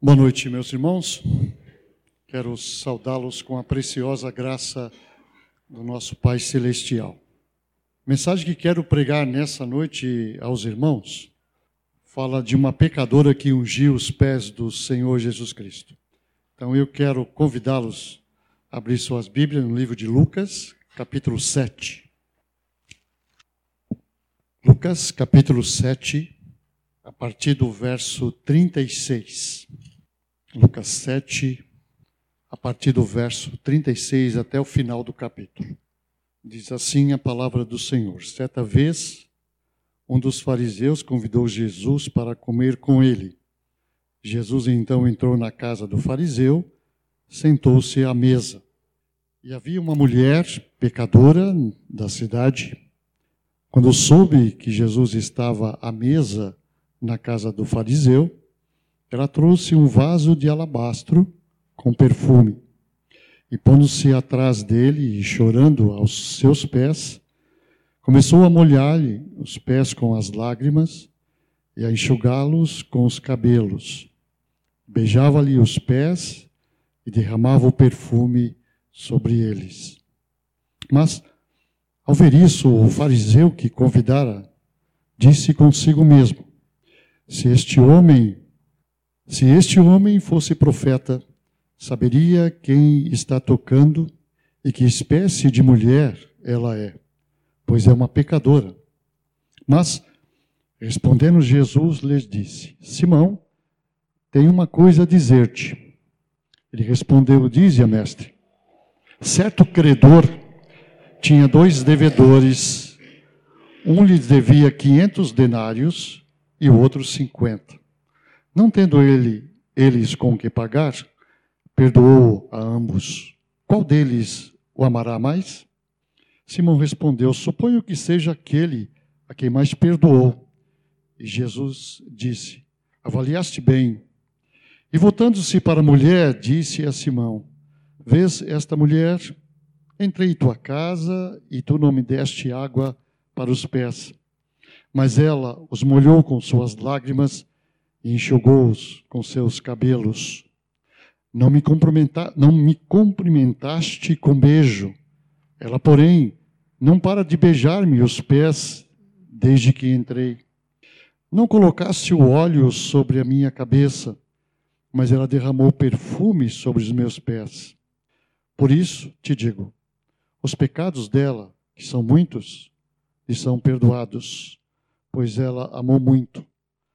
Boa noite, meus irmãos. Quero saudá-los com a preciosa graça do nosso Pai Celestial. A mensagem que quero pregar nessa noite aos irmãos fala de uma pecadora que ungiu os pés do Senhor Jesus Cristo. Então eu quero convidá-los a abrir suas Bíblias no livro de Lucas, capítulo 7. Lucas, capítulo 7, a partir do verso 36. Lucas 7, a partir do verso 36 até o final do capítulo. Diz assim a palavra do Senhor. Certa vez, um dos fariseus convidou Jesus para comer com ele. Jesus então entrou na casa do fariseu, sentou-se à mesa. E havia uma mulher pecadora da cidade. Quando soube que Jesus estava à mesa na casa do fariseu, ela trouxe um vaso de alabastro com perfume. E pondo-se atrás dele e chorando aos seus pés, começou a molhar-lhe os pés com as lágrimas e a enxugá-los com os cabelos. Beijava-lhe os pés e derramava o perfume sobre eles. Mas, ao ver isso, o fariseu que convidara disse consigo mesmo: Se este homem fosse profeta, saberia quem está tocando e que espécie de mulher ela é, pois é uma pecadora. Mas, respondendo Jesus, lhes disse: Simão, tenho uma coisa a dizer-te. Ele respondeu: Dize-a, mestre. Certo credor tinha 2 devedores. Um lhe devia 500 denários e o outro 50. Não tendo eles com que pagar, perdoou a ambos. Qual deles o amará mais? Simão respondeu: Suponho que seja aquele a quem mais perdoou. E Jesus disse: Avaliaste bem. E voltando-se para a mulher, disse a Simão: Vês esta mulher? Entrei em tua casa e tu não me deste água para os pés. Mas ela os molhou com suas lágrimas e enxugou-os com seus cabelos. Não me cumprimentaste com beijo. Ela, porém, não para de beijar-me os pés desde que entrei. Não colocaste o óleo sobre a minha cabeça, mas ela derramou perfume sobre os meus pés. Por isso te digo, os pecados dela, que são muitos, lhe são perdoados, pois ela amou muito.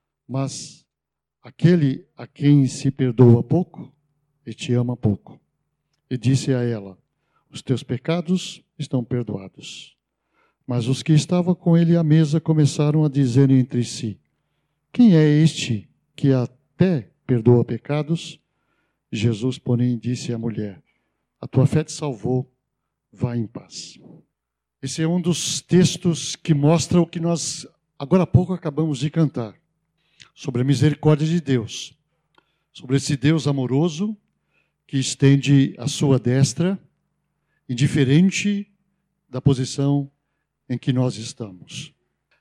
Mas aquele a quem se perdoa pouco, e te ama pouco. E disse a ela: Os teus pecados estão perdoados. Mas os que estavam com ele à mesa começaram a dizer entre si: Quem é este que até perdoa pecados? Jesus, porém, disse à mulher: A tua fé te salvou, vá em paz. Esse é um dos textos que mostra o que nós agora há pouco acabamos de cantar, sobre a misericórdia de Deus, sobre esse Deus amoroso que estende a sua destra, indiferente da posição em que nós estamos.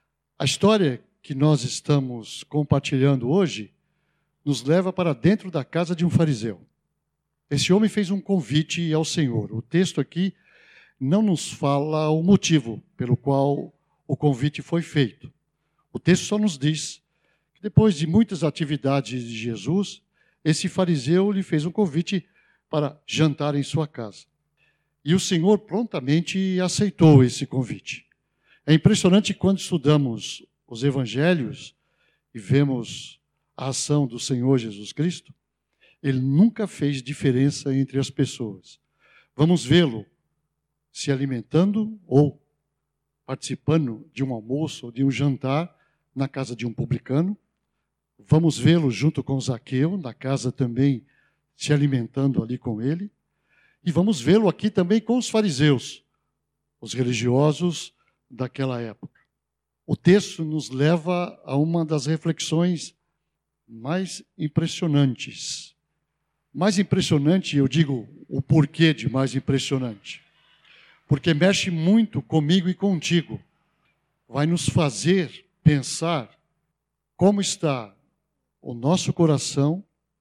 A história que nós estamos compartilhando hoje nos leva para dentro da casa de um fariseu. Esse homem fez um convite ao Senhor. O texto aqui não nos fala o motivo pelo qual o convite foi feito. O texto só nos diz que depois de muitas atividades de Jesus, esse fariseu lhe fez um convite para jantar em sua casa. E o Senhor prontamente aceitou esse convite. É impressionante quando estudamos os evangelhos e vemos a ação do Senhor Jesus Cristo, ele nunca fez diferença entre as pessoas. Vamos vê-lo se alimentando ou participando de um almoço ou de um jantar na casa de um publicano. Vamos vê-lo junto com Zaqueu, na casa também, se alimentando ali com ele. E vamos vê-lo aqui também com os fariseus, os religiosos daquela época. O texto nos leva a uma das reflexões mais impressionantes. Mais impressionante, eu digo o porquê de mais impressionante. Porque mexe muito comigo e contigo. Vai nos fazer pensar como está o nosso coração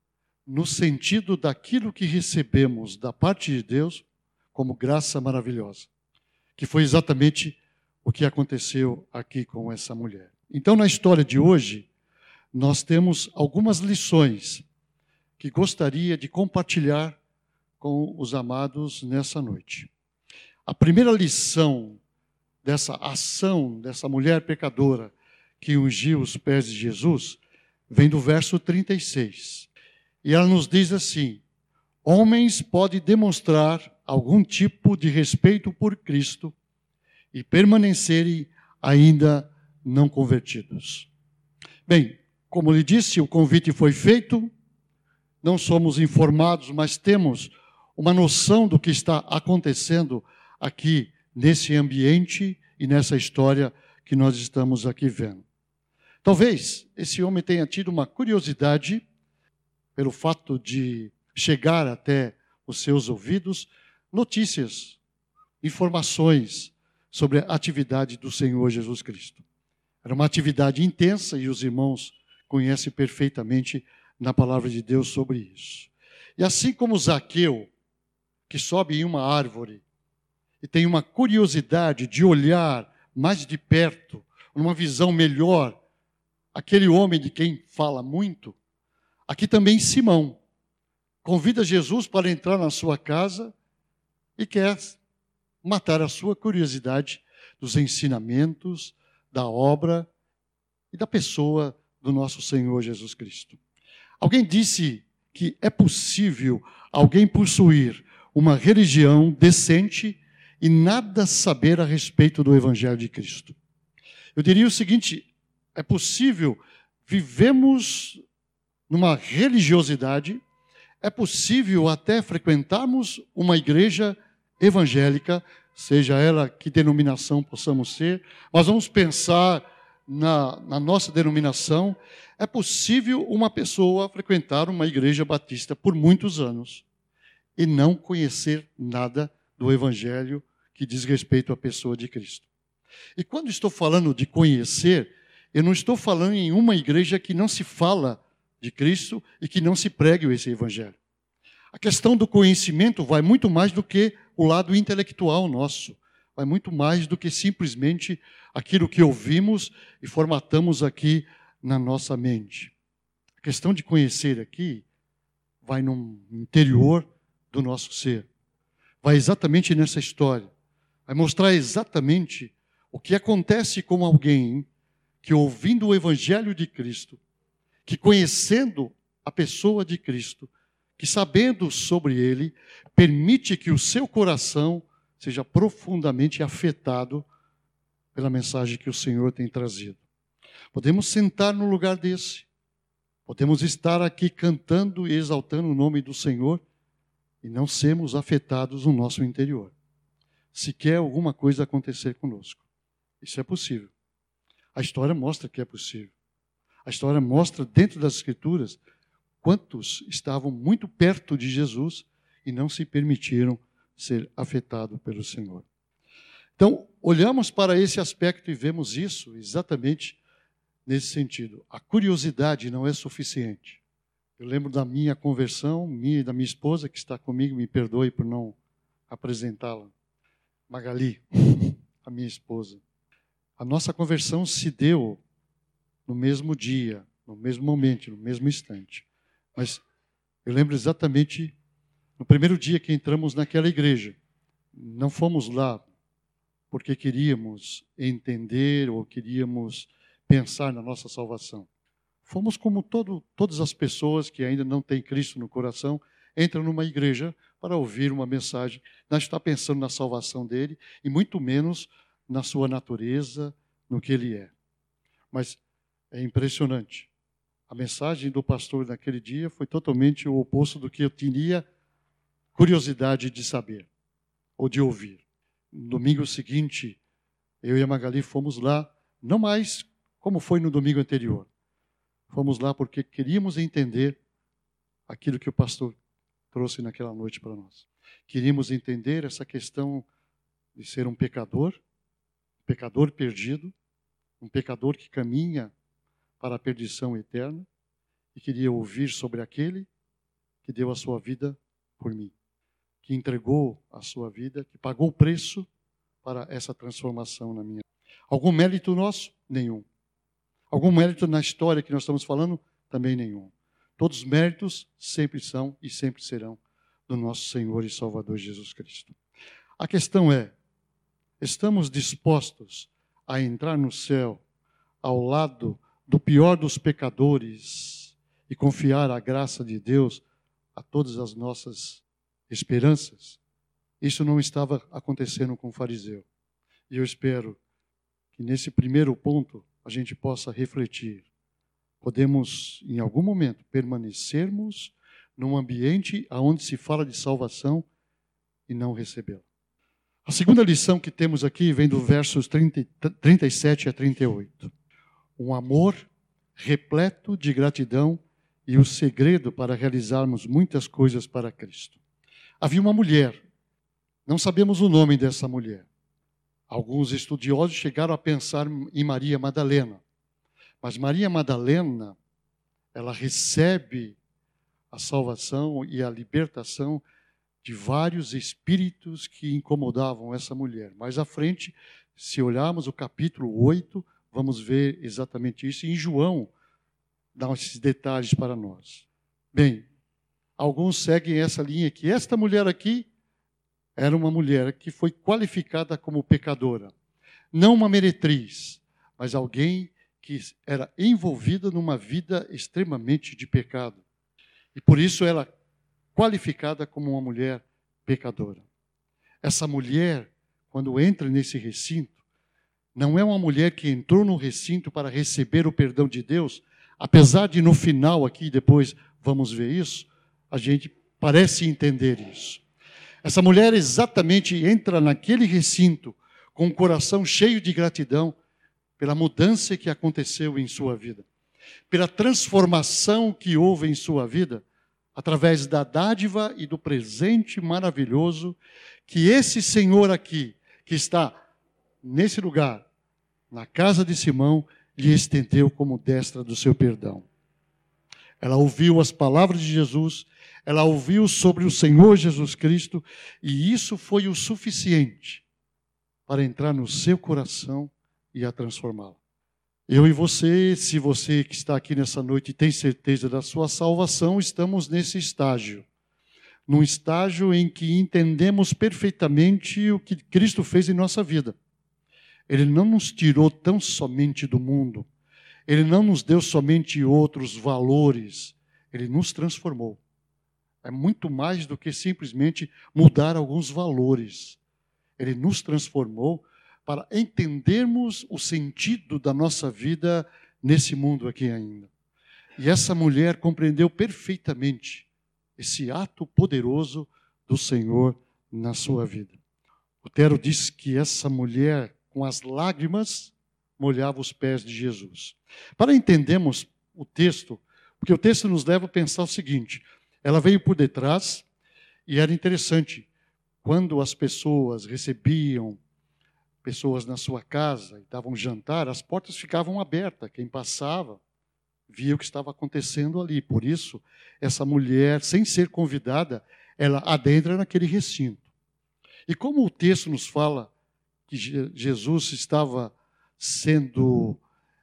no sentido daquilo que recebemos da parte de Deus como graça maravilhosa, que foi exatamente o que aconteceu aqui com essa mulher. Então, na história de hoje, nós temos algumas lições que gostaria de compartilhar com os amados nessa noite. A primeira lição dessa ação, dessa mulher pecadora que ungiu os pés de Jesus, vem do verso 36. E ela nos diz assim: homens podem demonstrar algum tipo de respeito por Cristo e permanecerem ainda não convertidos. Bem, como lhe disse, o convite foi feito, não somos informados, mas temos uma noção do que está acontecendo aqui nesse ambiente e nessa história que nós estamos aqui vendo. Talvez esse homem tenha tido uma curiosidade pelo fato de chegar até os seus ouvidos notícias, informações sobre a atividade do Senhor Jesus Cristo. Era uma atividade intensa e os irmãos conhecem perfeitamente na palavra de Deus sobre isso. E assim como Zaqueu, que sobe em uma árvore e tem uma curiosidade de olhar mais de perto, numa visão melhor, aquele homem de quem fala muito, aqui também Simão convida Jesus para entrar na sua casa e quer matar a sua curiosidade dos ensinamentos, da obra e da pessoa do nosso Senhor Jesus Cristo. Alguém disse que é possível alguém possuir uma religião decente e nada saber a respeito do Evangelho de Cristo. Eu diria o seguinte: é possível vivemos numa religiosidade, é possível até frequentarmos uma igreja evangélica, seja ela que denominação possamos ser, mas vamos pensar na nossa denominação. É possível uma pessoa frequentar uma igreja batista por muitos anos e não conhecer nada do Evangelho que diz respeito à pessoa de Cristo. E quando estou falando de conhecer, eu não estou falando em uma igreja que não se fala de Cristo e que não se pregue esse Evangelho. A questão do conhecimento vai muito mais do que o lado intelectual nosso. Vai muito mais do que simplesmente aquilo que ouvimos e formatamos aqui na nossa mente. A questão de conhecer aqui vai no interior do nosso ser. Vai exatamente nessa história. Vai mostrar exatamente o que acontece com alguém que, ouvindo o Evangelho de Cristo, que conhecendo a pessoa de Cristo, que sabendo sobre ele, permite que o seu coração seja profundamente afetado pela mensagem que o Senhor tem trazido. Podemos sentar no lugar desse, podemos estar aqui cantando e exaltando o nome do Senhor e não sermos afetados no nosso interior, se quer alguma coisa acontecer conosco. Isso é possível. A história mostra que é possível. A história mostra dentro das Escrituras quantos estavam muito perto de Jesus e não se permitiram ser afetados pelo Senhor. Então, olhamos para esse aspecto e vemos isso exatamente nesse sentido. A curiosidade não é suficiente. Eu lembro da minha conversão, minha e da minha esposa, que está comigo, me perdoe por não apresentá-la. Magali, a minha esposa. A nossa conversão se deu no mesmo dia, no mesmo momento, no mesmo instante. Mas eu lembro exatamente no primeiro dia que entramos naquela igreja. Não fomos lá porque queríamos entender ou queríamos pensar na nossa salvação. Fomos como todas as pessoas que ainda não têm Cristo no coração, entram numa igreja para ouvir uma mensagem, não está pensando na salvação dele e muito menos na sua natureza, no que ele é. Mas é impressionante. A mensagem do pastor naquele dia foi totalmente o oposto do que eu tinha curiosidade de saber ou de ouvir. No domingo seguinte, eu e a Magali fomos lá, não mais como foi no domingo anterior. Fomos lá porque queríamos entender aquilo que o pastor trouxe naquela noite para nós. Queríamos entender essa questão de ser um pecador perdido, um pecador que caminha para a perdição eterna, e queria ouvir sobre aquele que deu a sua vida por mim, que entregou a sua vida, que pagou o preço para essa transformação na minha vida. Algum mérito nosso? Nenhum. Algum mérito na história que nós estamos falando? Também nenhum. Todos os méritos sempre são e sempre serão do nosso Senhor e Salvador Jesus Cristo. A questão é, estamos dispostos a entrar no céu ao lado do pior dos pecadores e confiar a graça de Deus a todas as nossas esperanças? Isso não estava acontecendo com o fariseu. E eu espero que nesse primeiro ponto a gente possa refletir. Podemos, em algum momento, permanecermos num ambiente onde se fala de salvação e não recebê-la. A segunda lição que temos aqui vem do versos 37 a 38. Um amor repleto de gratidão e o segredo para realizarmos muitas coisas para Cristo. Havia uma mulher, não sabemos o nome dessa mulher. Alguns estudiosos chegaram a pensar em Maria Madalena. Mas Maria Madalena, ela recebe a salvação e a libertação de vários espíritos que incomodavam essa mulher. Mais à frente, se olharmos o capítulo 8, vamos ver exatamente isso. E em João, dá esses detalhes para nós. Bem, alguns seguem essa linha que esta mulher aqui era uma mulher que foi qualificada como pecadora. Não uma meretriz, mas alguém que era envolvida numa vida extremamente de pecado. E por isso ela qualificada como uma mulher pecadora. Essa mulher, quando entra nesse recinto, não é uma mulher que entrou no recinto para receber o perdão de Deus, apesar de no final aqui, depois vamos ver isso, a gente parece entender isso. Essa mulher exatamente entra naquele recinto com o coração cheio de gratidão pela mudança que aconteceu em sua vida, pela transformação que houve em sua vida, através da dádiva e do presente maravilhoso que esse Senhor aqui, que está nesse lugar, na casa de Simão, lhe estendeu como destra do seu perdão. Ela ouviu as palavras de Jesus, ela ouviu sobre o Senhor Jesus Cristo, e isso foi o suficiente para entrar no seu coração e a transformá-lo. Eu e você, se você que está aqui nessa noite tem certeza da sua salvação, estamos nesse estágio. Num estágio em que entendemos perfeitamente o que Cristo fez em nossa vida. Ele não nos tirou tão somente do mundo. Ele não nos deu somente outros valores. Ele nos transformou. É muito mais do que simplesmente mudar alguns valores. Ele nos transformou para entendermos o sentido da nossa vida nesse mundo aqui ainda. E essa mulher compreendeu perfeitamente esse ato poderoso do Senhor na sua vida. Lutero diz que essa mulher, com as lágrimas, molhava os pés de Jesus. Para entendermos o texto, porque o texto nos leva a pensar o seguinte, ela veio por detrás e era interessante, quando as pessoas recebiam pessoas na sua casa e davam jantar, as portas ficavam abertas. Quem passava via o que estava acontecendo ali. Por isso, essa mulher, sem ser convidada, ela adentra naquele recinto. E como o texto nos fala que Jesus estava sendo...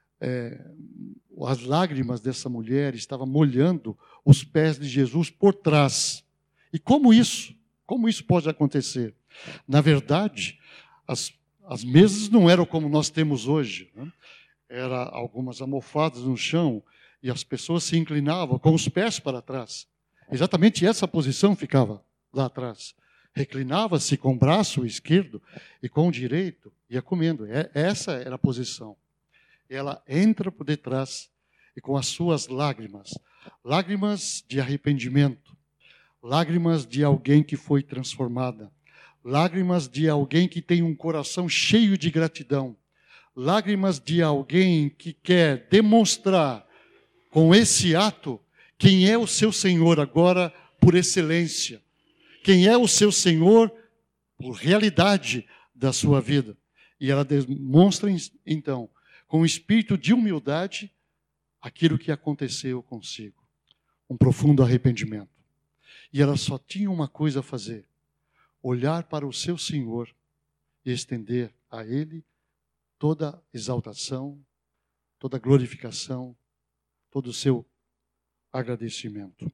as lágrimas dessa mulher estavam molhando os pés de Jesus por trás. E como isso pode acontecer? Na verdade, as mesas não eram como nós temos hoje. Né? Eram algumas almofadas no chão e as pessoas se inclinavam com os pés para trás. Exatamente essa posição ficava lá atrás. Reclinava-se com o braço esquerdo e com o direito ia comendo. Essa era a posição. Ela entra por detrás e com as suas lágrimas, lágrimas de arrependimento, lágrimas de alguém que foi transformada, lágrimas de alguém que tem um coração cheio de gratidão, lágrimas de alguém que quer demonstrar com esse ato quem é o seu Senhor agora por excelência, quem é o seu Senhor por realidade da sua vida. E ela demonstra então, com um espírito de humildade, aquilo que aconteceu consigo. Um profundo arrependimento. E ela só tinha uma coisa a fazer: olhar para o seu Senhor e estender a Ele toda exaltação, toda glorificação, todo o seu agradecimento.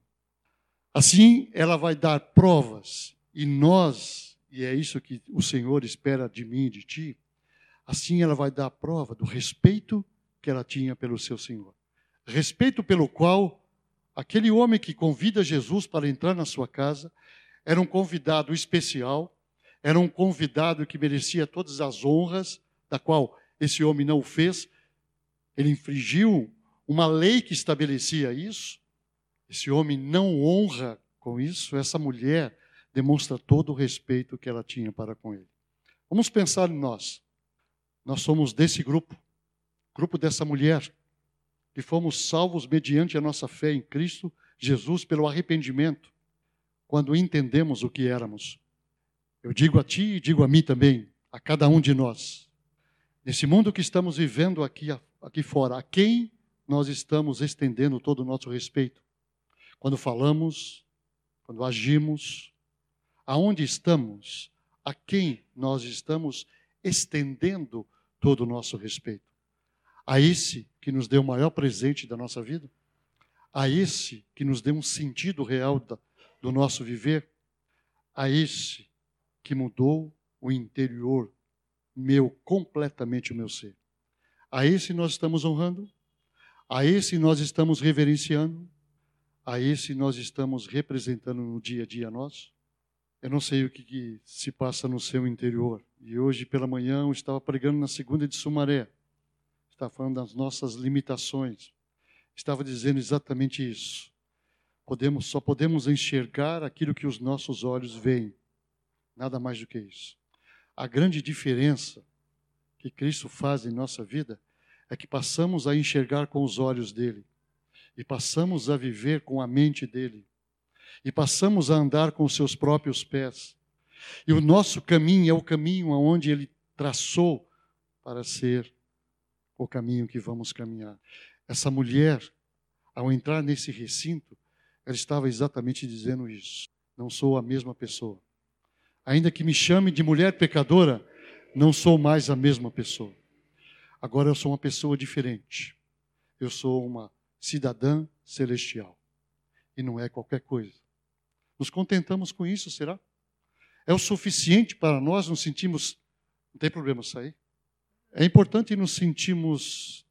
Assim, ela vai dar provas, e nós, e é isso que o Senhor espera de mim e de ti, assim ela vai dar prova do respeito que ela tinha pelo seu Senhor. Respeito pelo qual aquele homem que convida Jesus para entrar na sua casa era um convidado especial, era um convidado que merecia todas as honras, da qual esse homem não o fez. Ele infringiu uma lei que estabelecia isso. Esse homem não honra com isso. Essa mulher demonstra todo o respeito que ela tinha para com ele. Vamos pensar em nós. Nós somos desse grupo dessa mulher, que fomos salvos mediante a nossa fé em Cristo Jesus pelo arrependimento, quando entendemos o que éramos. Eu digo a ti e digo a mim também, a cada um de nós, nesse mundo que estamos vivendo aqui fora, a quem nós estamos estendendo todo o nosso respeito? Quando falamos, quando agimos, aonde estamos, a quem nós estamos estendendo todo o nosso respeito? A esse que nos deu o maior presente da nossa vida? A esse que nos deu um sentido real do nosso viver? A esse que mudou o interior completamente o meu ser? A esse nós estamos honrando? A esse nós estamos reverenciando? A esse nós estamos representando no dia a dia nosso? Eu não sei o que se passa no seu interior. E hoje pela manhã eu estava pregando na segunda de Sumaré. Estava falando das nossas limitações. Estava dizendo exatamente isso. Só podemos enxergar aquilo que os nossos olhos veem. Nada mais do que isso. A grande diferença que Cristo faz em nossa vida é que passamos a enxergar com os olhos dele. E passamos a viver com a mente dele. E passamos a andar com os seus próprios pés. E o nosso caminho é o caminho aonde ele traçou para ser o caminho que vamos caminhar. Essa mulher, ao entrar nesse recinto, ela estava exatamente dizendo isso. Não sou a mesma pessoa. Ainda que me chame de mulher pecadora, não sou mais a mesma pessoa. Agora eu sou uma pessoa diferente. Eu sou uma cidadã celestial. E não é qualquer coisa. Nos contentamos com isso, será? É o suficiente para nós nos sentirmos... Não tem problema sair. É importante nos sentirmos,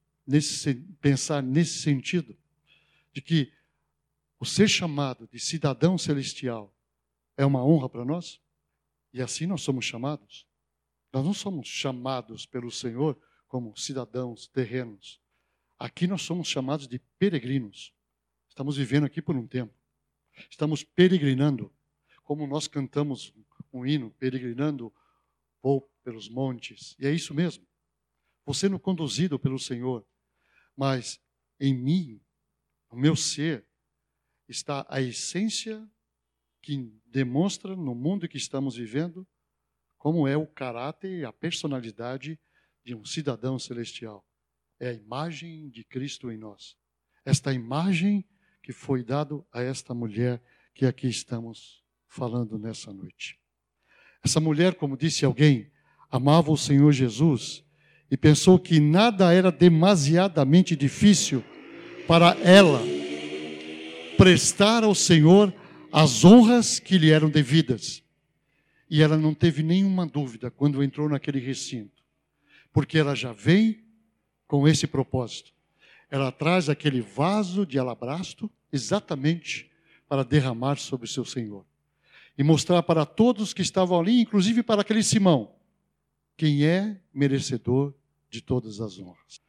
pensar nesse sentido, de que o ser chamado de cidadão celestial é uma honra para nós. E assim nós somos chamados. Nós não somos chamados pelo Senhor como cidadãos terrenos. Aqui nós somos chamados de peregrinos. Estamos vivendo aqui por um tempo. Estamos peregrinando, como nós cantamos um hino, peregrinando, vou pelos montes. E é isso mesmo. Vou sendo conduzido pelo Senhor. Mas em mim, no meu ser, está a essência que demonstra no mundo que estamos vivendo como é o caráter e a personalidade de um cidadão celestial. É a imagem de Cristo em nós. Esta imagem que foi dado a esta mulher que aqui estamos falando nessa noite. Essa mulher, como disse alguém, amava o Senhor Jesus e pensou que nada era demasiadamente difícil para ela prestar ao Senhor as honras que lhe eram devidas. E ela não teve nenhuma dúvida quando entrou naquele recinto, porque ela já vem com esse propósito. Ela traz aquele vaso de alabastro exatamente para derramar sobre o seu Senhor. E mostrar para todos que estavam ali, inclusive para aquele Simão, quem é merecedor de todas as honras.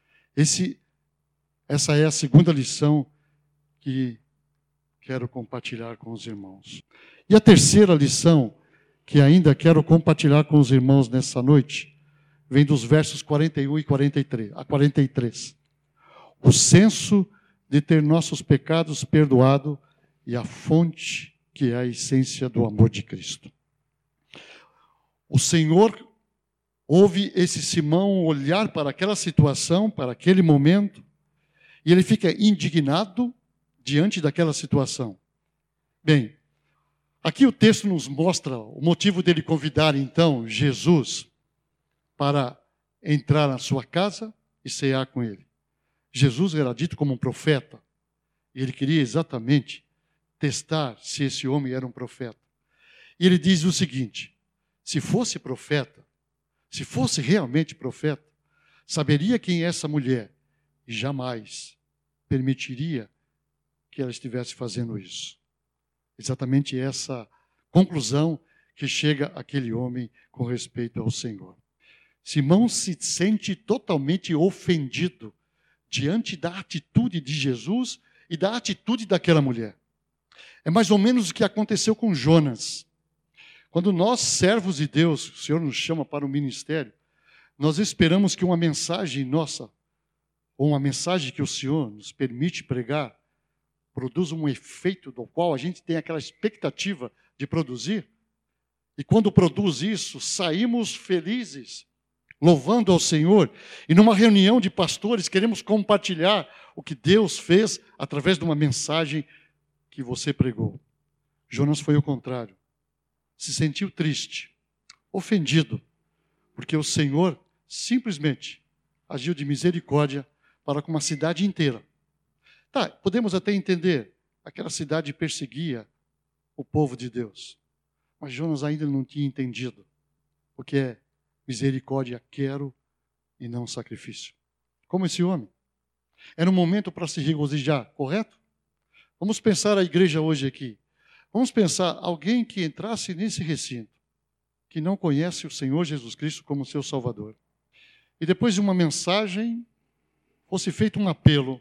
Essa é a segunda lição que quero compartilhar com os irmãos. E a terceira lição que ainda quero compartilhar com os irmãos nessa noite, vem dos versos 41 e 43. O senso de ter nossos pecados perdoados e a fonte que é a essência do amor de Cristo. O Senhor ouve esse Simão olhar para aquela situação, para aquele momento, e ele fica indignado diante daquela situação. Bem, Aqui o texto nos mostra o motivo dele convidar, então, Jesus para entrar na sua casa e cear com ele. Jesus era dito como um profeta, e ele queria exatamente testar se esse homem era um profeta. E ele diz o seguinte: se fosse profeta, se fosse realmente profeta, saberia quem é essa mulher e jamais permitiria que ela estivesse fazendo isso. Exatamente essa conclusão que chega aquele homem com respeito ao Senhor. Simão se sente totalmente ofendido diante da atitude de Jesus e da atitude daquela mulher. É mais ou menos o que aconteceu com Jonas. Quando nós, servos de Deus, o Senhor nos chama para o ministério, nós esperamos que uma mensagem nossa, ou uma mensagem que o Senhor nos permite pregar, produza um efeito do qual a gente tem aquela expectativa de produzir. E quando produz isso, saímos felizes, louvando ao Senhor. E numa reunião de pastores, queremos compartilhar o que Deus fez através de uma mensagem que você pregou. Jonas foi o contrário. Se sentiu triste, ofendido, porque o Senhor simplesmente agiu de misericórdia para com uma cidade inteira. Tá, podemos até entender, aquela cidade perseguia o povo de Deus. Mas Jonas ainda não tinha entendido o que é misericórdia, quero e não sacrifício. Como esse homem. Era um momento para se regozijar, correto? Vamos pensar a igreja hoje aqui. Vamos pensar alguém que entrasse nesse recinto, que não conhece o Senhor Jesus Cristo como seu Salvador. E depois de uma mensagem, fosse feito um apelo,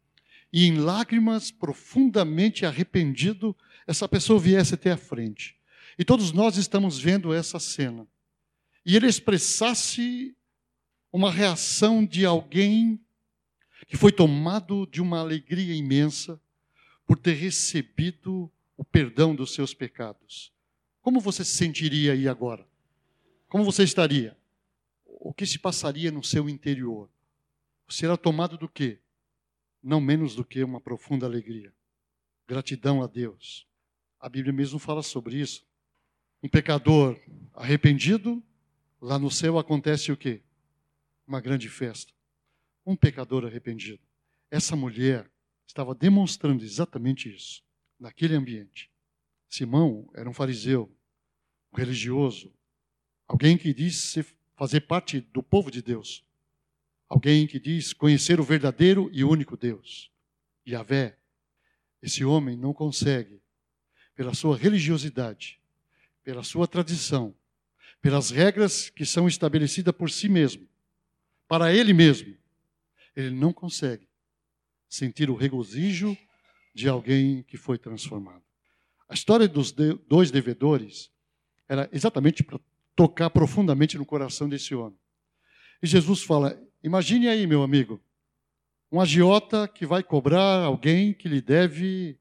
e em lágrimas, profundamente arrependido, essa pessoa viesse até a frente. E todos nós estamos vendo essa cena. E ele expressasse uma reação de alguém que foi tomado de uma alegria imensa por ter recebido o perdão dos seus pecados. Como você se sentiria aí agora? Como você estaria? O que se passaria no seu interior? Você era tomado do quê? Não menos do que uma profunda alegria. Gratidão a Deus. A Bíblia mesmo fala sobre isso. Um pecador arrependido, lá no céu acontece o quê? Uma grande festa. Um pecador arrependido. Essa mulher estava demonstrando exatamente isso, naquele ambiente. Simão era um fariseu, um religioso, alguém que diz fazer parte do povo de Deus. Alguém que diz conhecer o verdadeiro e único Deus, Yahvé. Esse homem não consegue, pela sua religiosidade, pela sua tradição, pelas regras que são estabelecidas por si mesmo, para ele mesmo, ele não consegue sentir o regozijo de alguém que foi transformado. A história dos dois devedores era exatamente para tocar profundamente no coração desse homem. E Jesus fala: imagine aí, meu amigo, um agiota que vai cobrar alguém que lhe deve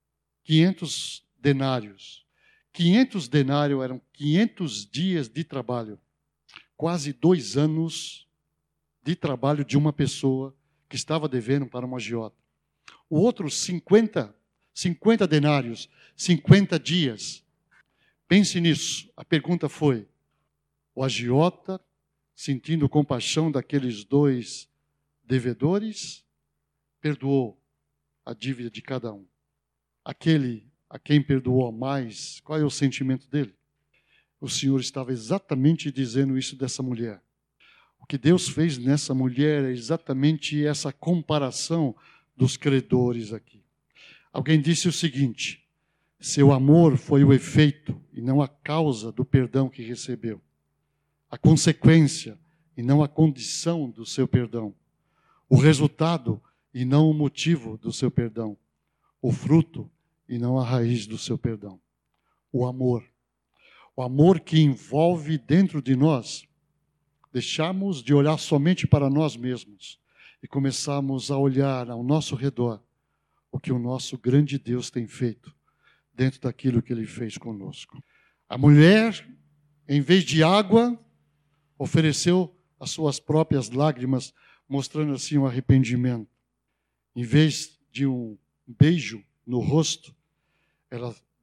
500 denários. 500 denários eram 500 dias de trabalho. Quase 2 anos de trabalho de uma pessoa que estava devendo para um agiota. O outro, 50 denários, 50 dias. Pense nisso. A pergunta foi: o agiota, sentindo compaixão daqueles 2 devedores, perdoou a dívida de cada um. Aquele a quem perdoou mais, qual é o sentimento dele? O Senhor estava exatamente dizendo isso dessa mulher. O que Deus fez nessa mulher é exatamente essa comparação dos credores aqui. Alguém disse o seguinte: seu amor foi o efeito e não a causa do perdão que recebeu. A consequência e não a condição do seu perdão. O resultado e não o motivo do seu perdão. O fruto e não a raiz do seu perdão. O amor. O amor que envolve dentro de nós. Deixamos de olhar somente para nós mesmos e começamos a olhar ao nosso redor o que o nosso grande Deus tem feito dentro daquilo que Ele fez conosco. A mulher, em vez de água, ofereceu as suas próprias lágrimas, mostrando assim um arrependimento. Em vez de um beijo no rosto, ela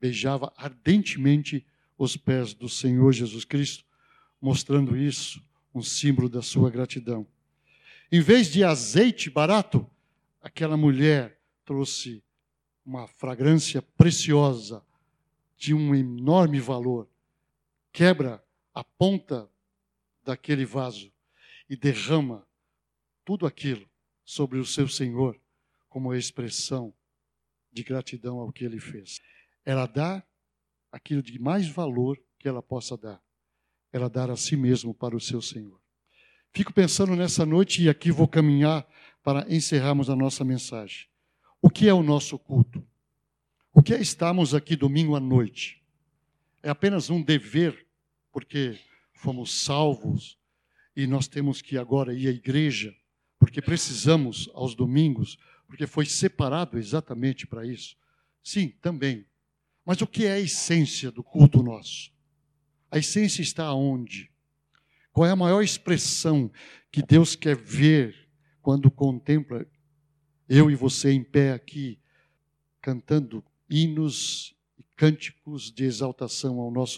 beijava ardentemente os pés do Senhor Jesus Cristo, mostrando isso, um símbolo da sua gratidão. Em vez de azeite barato, aquela mulher trouxe uma fragrância preciosa, de um enorme valor. Quebra a ponta daquele vaso e derrama tudo aquilo sobre o seu Senhor como expressão de gratidão ao que Ele fez. Ela dá aquilo de mais valor que ela possa dar. Ela dar a si mesmo para o seu Senhor. Fico pensando nessa noite, e aqui vou caminhar para encerrarmos a nossa mensagem. O que é o nosso culto? O que é estarmos aqui domingo à noite? É apenas um dever, porque fomos salvos e nós temos que agora ir à igreja, porque precisamos aos domingos, porque foi separado exatamente para isso? Sim, também. Mas o que é a essência do culto nosso? A essência está aonde? Qual é a maior expressão que Deus quer ver quando contempla eu e você em pé aqui, cantando hinos e cânticos de exaltação ao nosso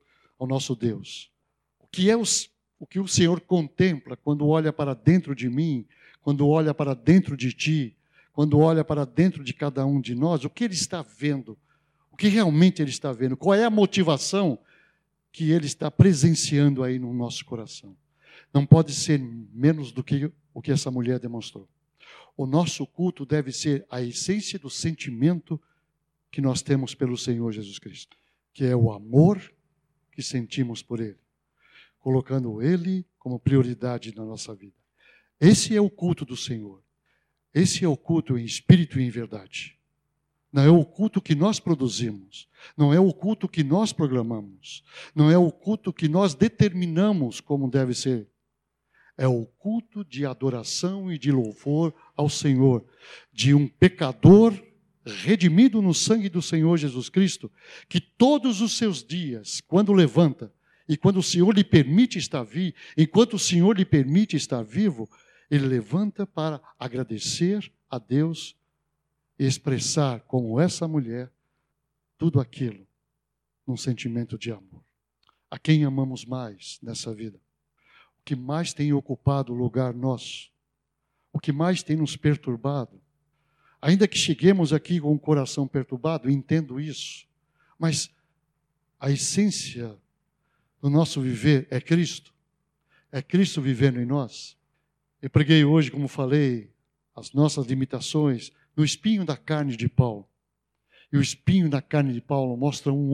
Deus? O que o Senhor contempla quando olha para dentro de mim, quando olha para dentro de ti, quando olha para dentro de cada um de nós? O que Ele está vendo? O que realmente Ele está vendo? Qual é a motivação que Ele está presenciando aí no nosso coração? Não pode ser menos do que o que essa mulher demonstrou. O nosso culto deve ser a essência do sentimento que nós temos pelo Senhor Jesus Cristo, que é o amor que sentimos por Ele, colocando Ele como prioridade na nossa vida. Esse é o culto do Senhor. Esse é o culto em espírito e em verdade. Não é o culto que nós produzimos, não é o culto que nós programamos, não é o culto que nós determinamos como deve ser. É o culto de adoração e de louvor ao Senhor, de um pecador redimido no sangue do Senhor Jesus Cristo, que todos os seus dias, quando levanta, e quando o Senhor lhe permite estar vivo, enquanto o Senhor lhe permite estar vivo, ele levanta para agradecer a Deus e expressar, como essa mulher, tudo aquilo num sentimento de amor. A quem amamos mais nessa vida? O que mais tem ocupado o lugar nosso? O que mais tem nos perturbado? Ainda que cheguemos aqui com o coração perturbado, entendo isso, mas a essência do nosso viver é Cristo. É Cristo vivendo em nós. Eu preguei hoje, como falei, as nossas limitações no espinho da carne de Paulo. E o espinho da carne de Paulo mostra um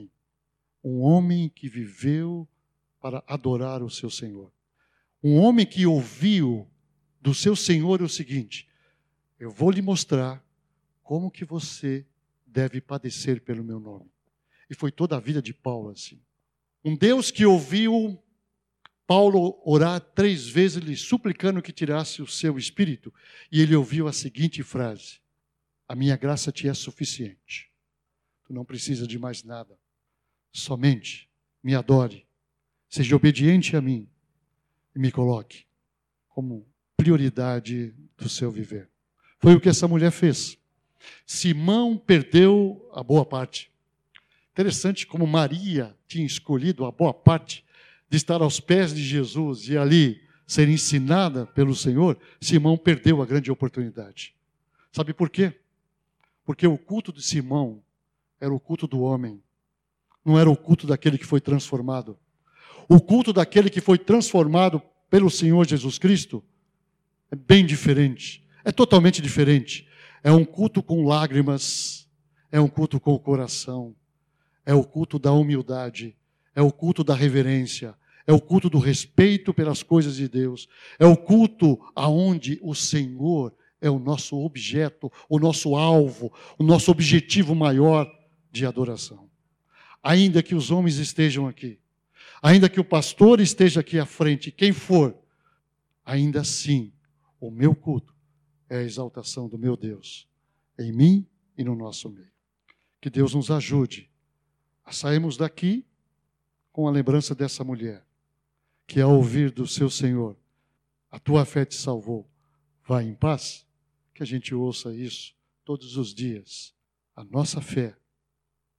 homem que viveu para adorar o seu Senhor. Um homem que ouviu do seu Senhor o seguinte: eu vou lhe mostrar como que você deve padecer pelo meu nome. E foi toda a vida de Paulo assim. Um Deus que ouviu Paulo orar 3 vezes, lhe suplicando que tirasse o seu espírito, e ele ouviu a seguinte frase: a minha graça te é suficiente. Tu não precisa de mais nada. Somente me adore, seja obediente a mim e me coloque como prioridade do seu viver. Foi o que essa mulher fez. Simão perdeu a boa parte. Interessante como Maria tinha escolhido a boa parte de estar aos pés de Jesus e ali ser ensinada pelo Senhor. Simão perdeu a grande oportunidade. Sabe por quê? Porque o culto de Simão era o culto do homem, não era o culto daquele que foi transformado. O culto daquele que foi transformado pelo Senhor Jesus Cristo é bem diferente, é totalmente diferente. É um culto com lágrimas, é um culto com o coração, é o culto da humildade, é o culto da reverência, é o culto do respeito pelas coisas de Deus, é o culto aonde o Senhor é o nosso objeto, o nosso alvo, o nosso objetivo maior de adoração. Ainda que os homens estejam aqui, ainda que o pastor esteja aqui à frente, quem for, ainda assim, o meu culto é a exaltação do meu Deus, em mim e no nosso meio. Que Deus nos ajude a sairmos daqui com a lembrança dessa mulher, que ao ouvir do seu Senhor, a tua fé te salvou, vai em paz, que a gente ouça isso todos os dias. A nossa fé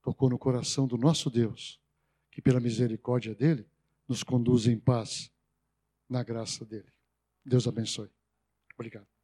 tocou no coração do nosso Deus, que pela misericórdia dele, nos conduz em paz na graça dele. Deus abençoe. Obrigado.